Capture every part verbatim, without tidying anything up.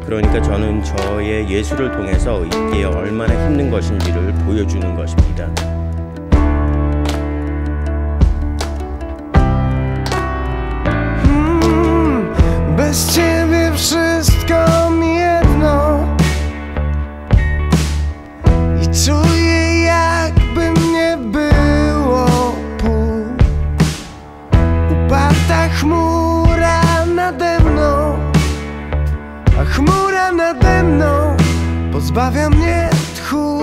그러니까 저는 저의 예술을 통해서 이게 얼마나 힘든 것인지를 보여주는 것입니다. mm, Bez ciebie wszystko mi jedno i czuję, jakby mnie było pół. Uparta chmura nade mną, a chmura nade mną pozbawia mnie tchu.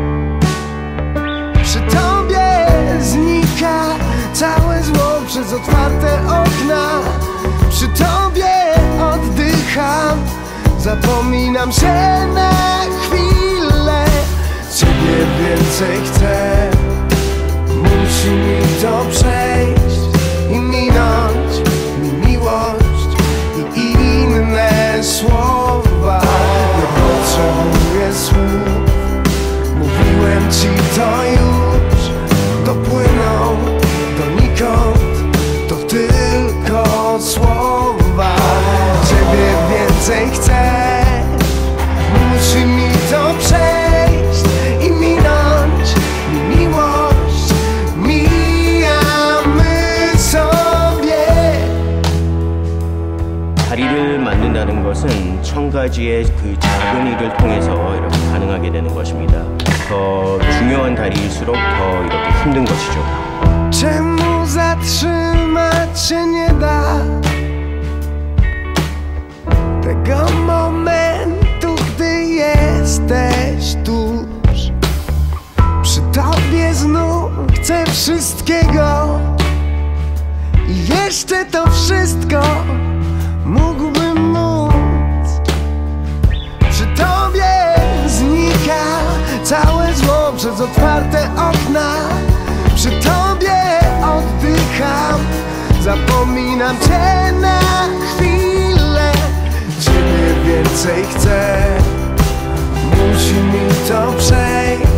Przy tobie znika całe zło przez otwarte okna. Przy tobie oddycham, zapominam się na chwilę. Ciebie więcej chcę, musi mi to przejść i minąć mi miłość i inne słowa. Nie potrzebuję słów, mówiłem ci to już. Dopłyną donikąd, to tylko słowa. Ciebie więcej chcę, musi mi to przejść i minąć mi miłość. Mijamy sobie. 다리를 만든다는 것은 천 가지의 그 작은 일을 통해서 이렇게 가능하게 되는 것입니다. 더 중요한 다리일수록 더 이렇게 힘든 것이죠. Czemu zatrzymać się nie da tego momentu, gdy jesteś tuż? Przy tobie znów chcę wszystkiego i jeszcze to wszystko mógłbym móc. Przy tobie znika całe zło przez otwarte okna. Przy tobie oddycham, zapominam cię na chwilę. Ciebie więcej chcę, musi mi to przejść